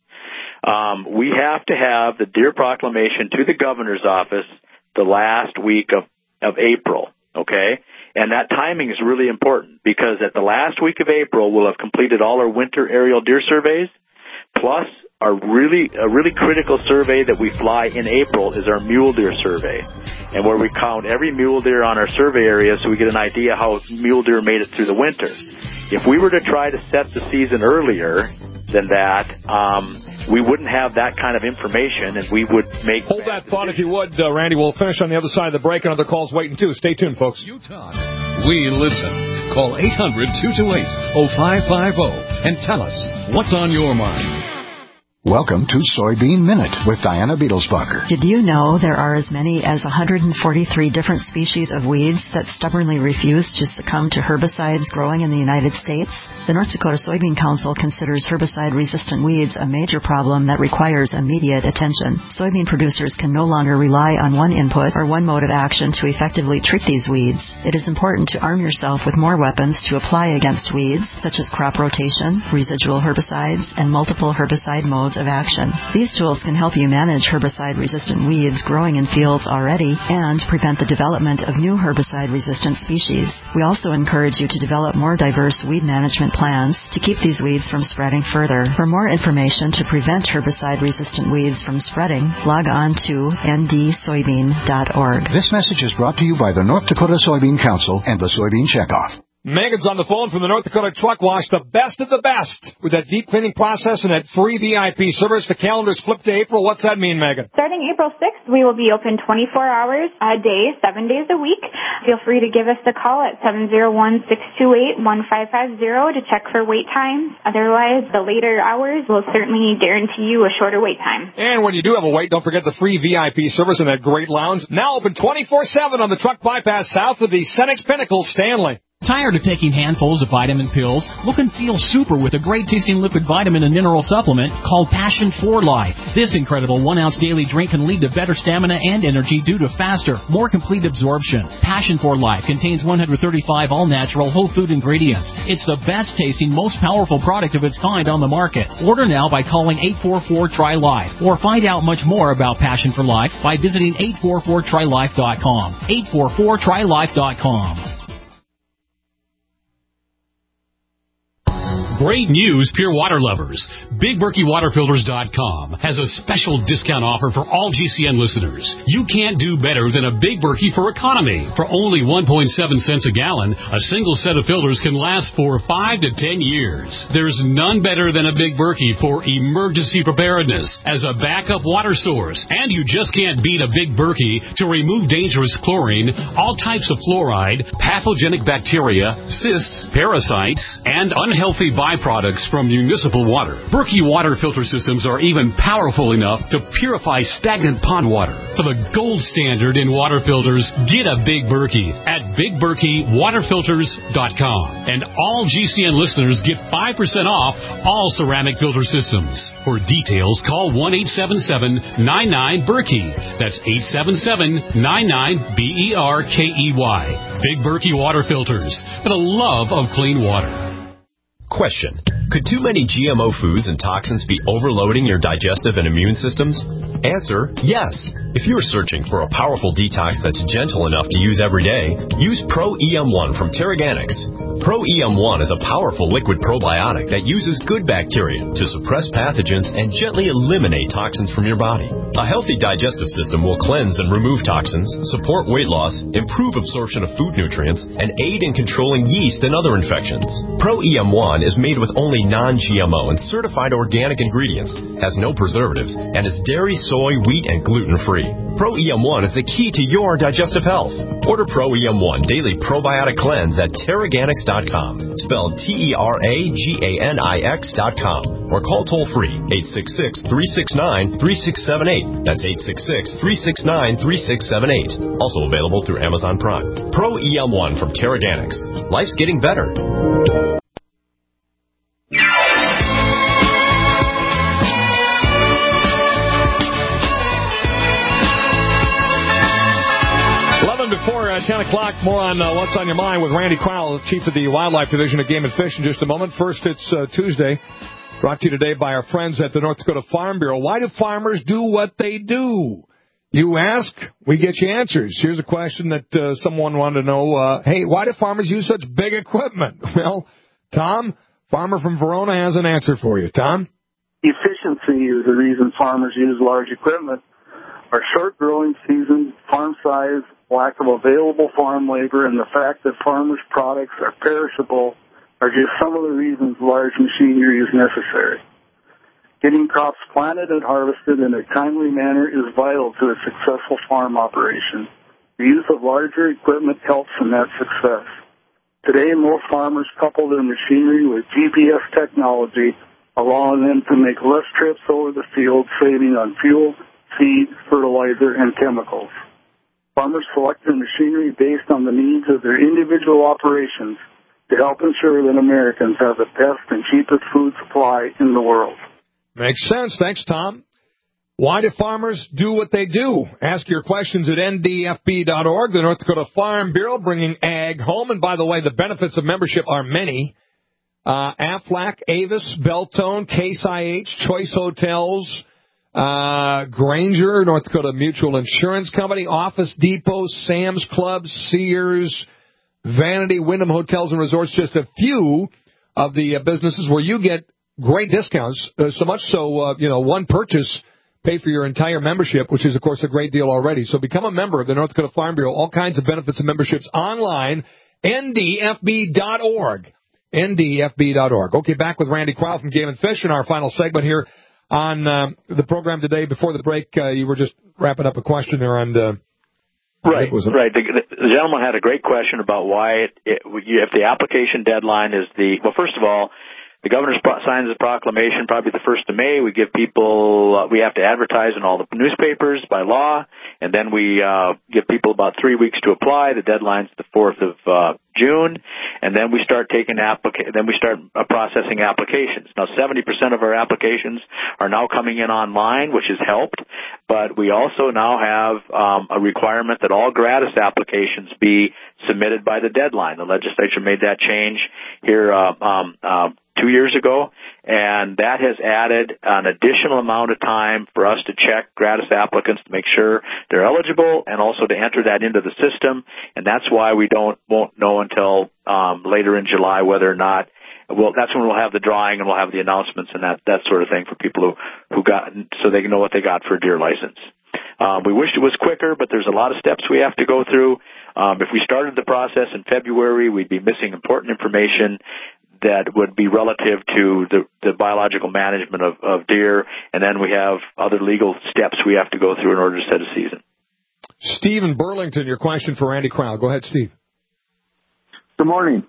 um, we have to have the deer proclamation to the governor's office the last week of, of April, okay? And that timing is really important because at the last week of April, we'll have completed all our winter aerial deer surveys, plus our really a really critical survey that we fly in April is our mule deer survey, and where we count every mule deer on our survey area so we get an idea how mule deer made it through the winter. If we were to try to set the season earlier than that, um, we wouldn't have that kind of information, and we would make... Hold that thought if you would, uh, Randy. We'll finish on the other side of the break, and other calls waiting, too. Stay tuned, folks. Utah. We listen. Call eight hundred, two two eight, oh five five oh and tell us what's on your mind. Welcome to Soybean Minute with Diana Beetlesbacher. Did you know there are as many as one hundred forty-three different species of weeds that stubbornly refuse to succumb to herbicides growing in the United States? The North Dakota Soybean Council considers herbicide-resistant weeds a major problem that requires immediate attention. Soybean producers can no longer rely on one input or one mode of action to effectively treat these weeds. It is important to arm yourself with more weapons to apply against weeds, such as crop rotation, residual herbicides, and multiple herbicide modes of action. These tools can help you manage herbicide-resistant weeds growing in fields already and prevent the development of new herbicide-resistant species. We also encourage you to develop more diverse weed management plans to keep these weeds from spreading further. For more information to prevent herbicide-resistant weeds from spreading, log on to N D soybean dot org. This message is brought to you by the North Dakota Soybean Council and the Soybean Checkoff. Megan's on the phone from the North Dakota Truck Wash, the best of the best, with that deep cleaning process and that free V I P service. The calendar's flipped to April. What's that mean, Megan? Starting April sixth, we will be open twenty-four hours a day, seven days a week. Feel free to give us a call at seven oh one, six two eight, one five five zero to check for wait times. Otherwise, the later hours will certainly guarantee you a shorter wait time. And when you do have a wait, don't forget the free V I P service and that great lounge. Now open twenty-four seven on the Truck Bypass south of the Cenex Pinnacle, Stanley. Tired of taking handfuls of vitamin pills? Look and feel super with a great-tasting liquid vitamin and mineral supplement called Passion for Life. This incredible one-ounce daily drink can lead to better stamina and energy due to faster, more complete absorption. Passion for Life contains one hundred thirty-five all-natural whole food ingredients. It's the best-tasting, most powerful product of its kind on the market. Order now by calling eight four four, T R Y Life or find out much more about Passion for Life by visiting eight four four try life dot com. eight four four try life dot com. Great news, pure water lovers. Big Berkey Water Filters dot com has a special discount offer for all G C N listeners. You can't do better than a Big Berkey for economy. For only one point seven cents a gallon, a single set of filters can last for five to ten years. There's none better than a Big Berkey for emergency preparedness as a backup water source. And you just can't beat a Big Berkey to remove dangerous chlorine, all types of fluoride, pathogenic bacteria, cysts, parasites, and unhealthy byproducts from municipal water. Berkey water filter systems are even powerful enough to purify stagnant pond water. For the gold standard in water filters, get a Big Berkey at Big Berkey Water Filters dot com. And all G C N listeners get five percent off all ceramic filter systems. For details, call one eight seven seven, nine nine, Berkey. That's eight seven seven, nine nine, B E R K E Y. Big Berkey Water Filters, for the love of clean water. Question. Could too many G M O foods and toxins be overloading your digestive and immune systems? Answer, yes. If you're searching for a powerful detox that's gentle enough to use every day, use Pro E M one from Terraganics. Pro E M one is a powerful liquid probiotic that uses good bacteria to suppress pathogens and gently eliminate toxins from your body. A healthy digestive system will cleanse and remove toxins, support weight loss, improve absorption of food nutrients, and aid in controlling yeast and other infections. Pro E M one is made with only non-G M O and certified organic ingredients, has no preservatives, and is dairy, soy, wheat, and gluten-free. Pro E M one is the key to your digestive health. Order Pro E M one Daily Probiotic Cleanse at Terraganics dot com, spelled T E R A G A N I X dot com, or call toll-free eight six six, three six nine, three six seven eight. That's eight six six, three six nine, three six seven eight. Also available through Amazon Prime. Pro E M one from Terraganics. Life's getting better. Before uh, ten o'clock, more on uh, What's on Your Mind with Randy Crowell, Chief of the Wildlife Division of Game and Fish, in just a moment. First, it's uh, Tuesday, brought to you today by our friends at the North Dakota Farm Bureau. Why do farmers do what they do? You ask, we get you answers. Here's a question that uh, someone wanted to know. Uh, hey, why do farmers use such big equipment? Well, Tom, farmer from Verona, has an answer for you. Tom? Efficiency is the reason farmers use large equipment. Our short growing season, farm size, lack of available farm labor, and the fact that farmers' products are perishable are just some of the reasons large machinery is necessary. Getting crops planted and harvested in a timely manner is vital to a successful farm operation. The use of larger equipment helps in that success. Today, most farmers couple their machinery with G P S technology, allowing them to make less trips over the field, saving on fuel, seed, fertilizer, and chemicals. Farmers select their machinery based on the needs of their individual operations to help ensure that Americans have the best and cheapest food supply in the world. Makes sense. Thanks, Tom. Why do farmers do what they do? Ask your questions at N D F B dot org, the North Dakota Farm Bureau, bringing ag home. And by the way, the benefits of membership are many. uh, Aflac, Avis, Beltone, Case I H, Choice Hotels, uh, Granger, North Dakota Mutual Insurance Company, Office Depot, Sam's Club, Sears, Vanity, Wyndham Hotels and Resorts, just a few of the uh, businesses where you get great discounts, uh, so much so, uh, you know, one purchase pay for your entire membership, which is, of course, a great deal already. So become a member of the North Dakota Farm Bureau. All kinds of benefits and memberships online, N D F B dot org. N D F B dot org. Okay, back with Randy Crowell from Game and Fish in our final segment here on uh, the program today. Before the break, uh, you were just wrapping up a question there on... Uh, Right, right. The, the gentleman had a great question about why, it, it, if the application deadline is the, well, first of all, the governor signs a proclamation probably the first of May. We give people, uh, we have to advertise in all the newspapers by law, and then we uh, give people about three weeks to apply. The deadline's the fourth of uh, June, and then we start taking applica- then we start uh, processing applications. Now, seventy percent of our applications are now coming in online, which has helped, but we also now have um, a requirement that all gratis applications be submitted by the deadline. The legislature made that change here uh, um, uh, two years ago, and that has added an additional amount of time for us to check gratis applicants to make sure they're eligible and also to enter that into the system, and that's why we don't won't know until um, later in July whether or not, well, that's when we'll have the drawing and we'll have the announcements and that, that sort of thing for people who, who got, so they can know what they got for a deer license. Um, we wished it was quicker, but there's a lot of steps we have to go through. Um, if we started the process in February, we'd be missing important information that would be relative to the, the biological management of, of deer, and then we have other legal steps we have to go through in order to set a season. Steve in Burlington, your question for Randy Crowell. Go ahead, Steve. Good morning.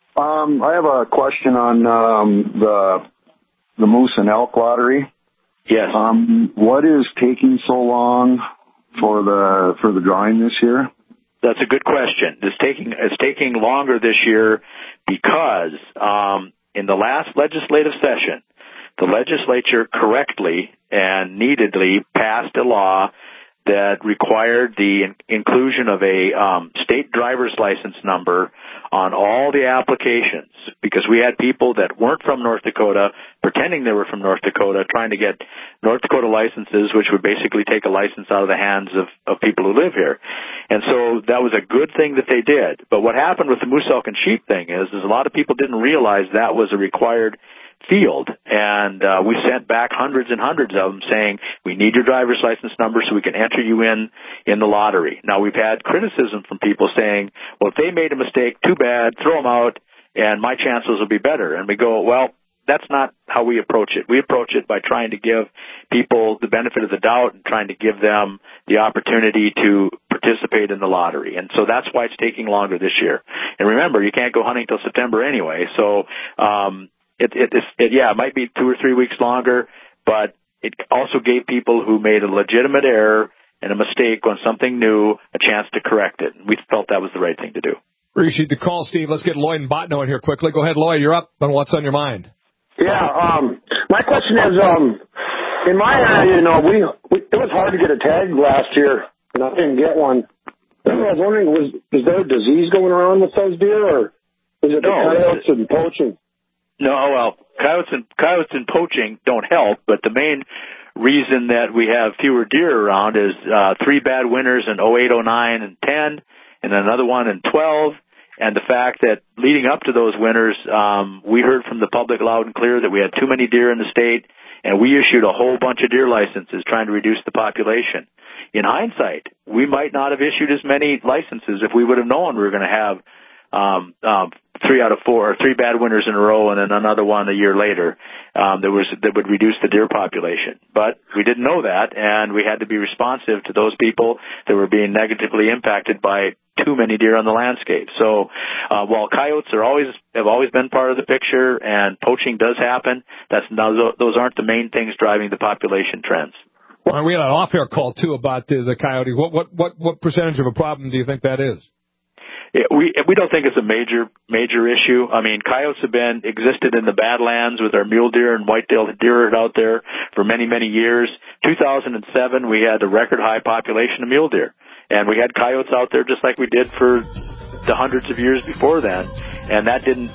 Um, I have a question on um, the the moose and elk lottery. Yes. Um, what is taking so long for the for the drawing this year? That's a good question. It's taking it's taking longer this year because um, in the last legislative session, the legislature correctly and neededly passed a law that required the in- inclusion of a um, state driver's license number on all the applications, because we had people that weren't from North Dakota pretending they were from North Dakota trying to get North Dakota licenses, which would basically take a license out of the hands of, of people who live here. And so that was a good thing that they did. But what happened with the moose, elk, and sheep thing is, is a lot of people didn't realize that was a required field, and uh, we sent back hundreds and hundreds of them saying, we need your driver's license number so we can enter you in in the lottery. Now, we've had criticism from people saying, well, if they made a mistake, too bad, throw them out, and my chances will be better. And we go, well, that's not how we approach it. We approach it by trying to give people the benefit of the doubt and trying to give them the opportunity to participate in the lottery. And so that's why it's taking longer this year. And remember, you can't go hunting till September anyway, so um It, it, it, it, yeah, it might be two or three weeks longer, but it also gave people who made a legitimate error and a mistake on something new a chance to correct it. We felt that was the right thing to do. Appreciate the call, Steve. Let's get Lloyd and Botno in here quickly. Go ahead, Lloyd. You're up on what's on your mind. Yeah, um, my question is, um, in my area, you know, we, we it was hard to get a tag last year, and I didn't get one. I was wondering, was is there a disease going around with those deer, or is it the No, coyotes and poaching? No, well, coyotes and coyotes and poaching don't help, but the main reason that we have fewer deer around is uh, three bad winters in oh eight, oh nine, and ten, and another one in twelve, and the fact that leading up to those winters, um, we heard from the public loud and clear that we had too many deer in the state, and we issued a whole bunch of deer licenses trying to reduce the population. In hindsight, we might not have issued as many licenses if we would have known we were going to have um, um, three out of four, or three bad winters in a row, and then another one a year later. Um, that was that would reduce the deer population, but we didn't know that, and we had to be responsive to those people that were being negatively impacted by too many deer on the landscape. So, uh, while coyotes are always have always been part of the picture, and poaching does happen, that's those aren't the main things driving the population trends. Well, we had an off-air call too about the, the coyote. What what what what percentage of a problem do you think that is? Yeah, we we don't think it's a major major issue. I mean, coyotes have been existed in the Badlands with our mule deer and white-tailed deer out there for many many years. two thousand seven, we had a record high population of mule deer, and we had coyotes out there just like we did for the hundreds of years before then, and that didn't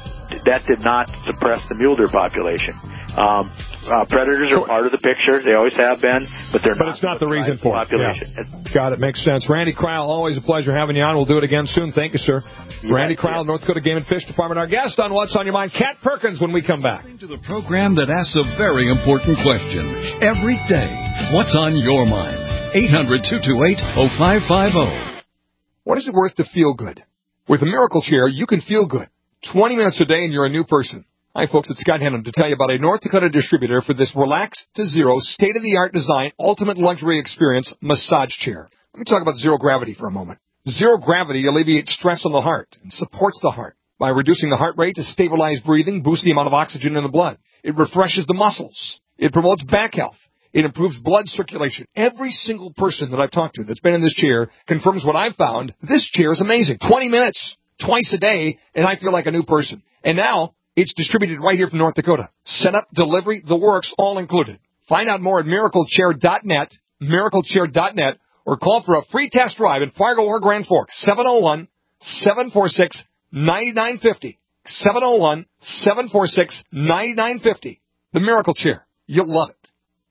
that did not suppress the mule deer population. Um, uh, predators are part of the picture. They always have been, but they're but not. it's not the reason for it. Population. Yeah. Got it. Makes sense. Randy Cryle, always a pleasure having you on. We'll do it again soon. Thank you, sir. Yeah, Randy Cryle, yeah. North Dakota Game and Fish Department. Our guest on What's on Your Mind, Kat Perkins, when we come back. To the program that asks a very important question every day. What's on your mind? eight hundred, two two eight, oh five five oh. What is it worth to feel good? With a Miracle Chair, you can feel good. twenty minutes a day and you're a new person. Hi, folks. It's Scott Hennon to tell you about a North Dakota distributor for this relaxed to zero, state-of-the-art design, ultimate luxury experience massage chair. Let me talk about zero gravity for a moment. Zero gravity alleviates stress on the heart and supports the heart by reducing the heart rate to stabilize breathing, boost the amount of oxygen in the blood. It refreshes the muscles. It promotes back health. It improves blood circulation. Every single person that I've talked to that's been in this chair confirms what I've found. This chair is amazing. twenty minutes, twice a day, and I feel like a new person. And now, it's distributed right here from North Dakota. Setup, delivery, the works, all included. Find out more at miracle chair dot net, miracle chair dot net, or call for a free test drive in Fargo or Grand Forks, seven oh one, seven four six, nine nine five oh. seven oh one, seven four six, nine nine five oh. The Miracle Chair. You'll love it.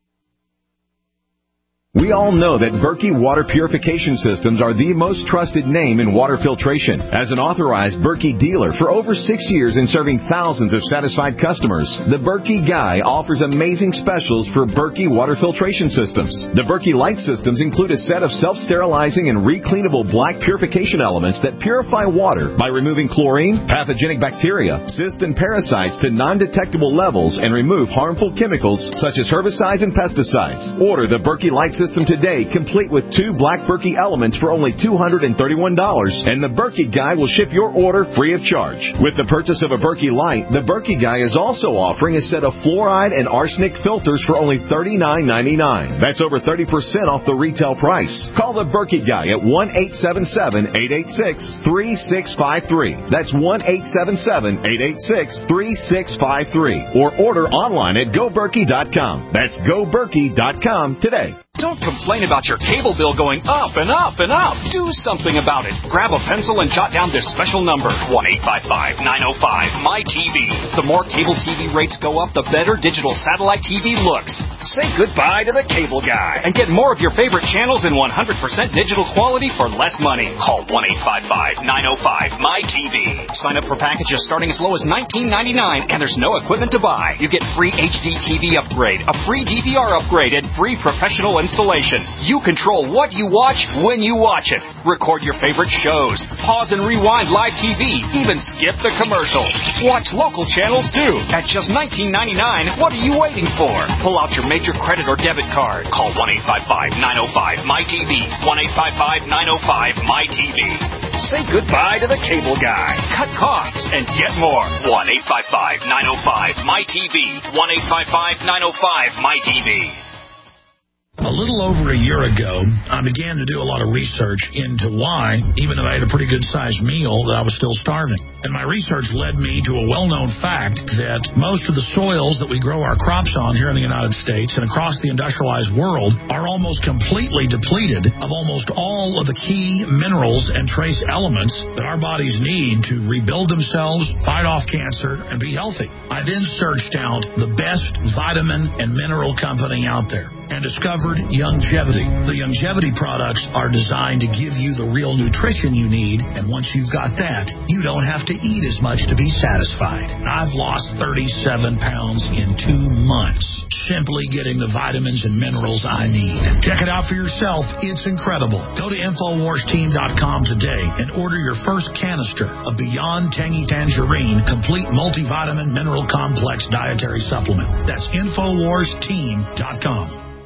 We all know that Berkey Water Purification Systems are the most trusted name in water filtration. As an authorized Berkey dealer for over six years and serving thousands of satisfied customers, the Berkey Guy offers amazing specials for Berkey Water Filtration Systems. The Berkey Light Systems include a set of self-sterilizing and recleanable black purification elements that purify water by removing chlorine, pathogenic bacteria, cysts, and parasites to non-detectable levels and remove harmful chemicals such as herbicides and pesticides. Order the Berkey Light Systems System today, complete with two black Berkey elements for only two hundred thirty-one dollars, and the Berkey Guy will ship your order free of charge. With the purchase of a Berkey Light, the Berkey Guy is also offering a set of fluoride and arsenic filters for only thirty-nine ninety-nine. That's over thirty percent off the retail price. Call the Berkey Guy at one eight seven seven, eight eight six, three six five three. That's one eight seven seven, eight eight six, three six five three. Or order online at go berkey dot com. That's go berkey dot com today. Don't complain about your cable bill going up and up and up. Do something about it. Grab a pencil and jot down this special number, one eight five five, nine oh five, M Y T V. The more cable T V rates go up, the better digital satellite T V looks. Say goodbye to the cable guy and get more of your favorite channels in one hundred percent digital quality for less money. Call one eight five five, nine oh five, M Y T V. Sign up for packages starting as low as nineteen ninety-nine, and there's no equipment to buy. You get free H D T V upgrade, a free D V R upgrade, and free professional installation. You control what you watch when you watch it. Record your favorite shows. Pause and rewind live T V. Even skip the commercials. Watch local channels too. At just nineteen ninety-nine, what are you waiting for? Pull out your major credit or debit card. Call one eight five five, nine oh five, M Y T V. one eight five five, nine oh five, M Y T V. Say goodbye to the cable guy. Cut costs and get more. one eight five five, nine oh five, M Y T V. one eight five five, nine oh five, M Y T V. A little over a year ago, I began to do a lot of research into why, even though I had a pretty good-sized meal, that I was still starving. And my research led me to a well-known fact that most of the soils that we grow our crops on here in the United States and across the industrialized world are almost completely depleted of almost all of the key minerals and trace elements that our bodies need to rebuild themselves, fight off cancer, and be healthy. I then searched out the best vitamin and mineral company out there and discovered Youngevity. The Youngevity products are designed to give you the real nutrition you need, and once you've got that, you don't have to eat as much to be satisfied. I've lost thirty-seven pounds in two months simply getting the vitamins and minerals I need. Check it out for yourself. It's incredible. Go to infowars team dot com today and order your first canister of Beyond Tangy Tangerine Complete Multivitamin Mineral Complex Dietary Supplement. That's infowars team dot com.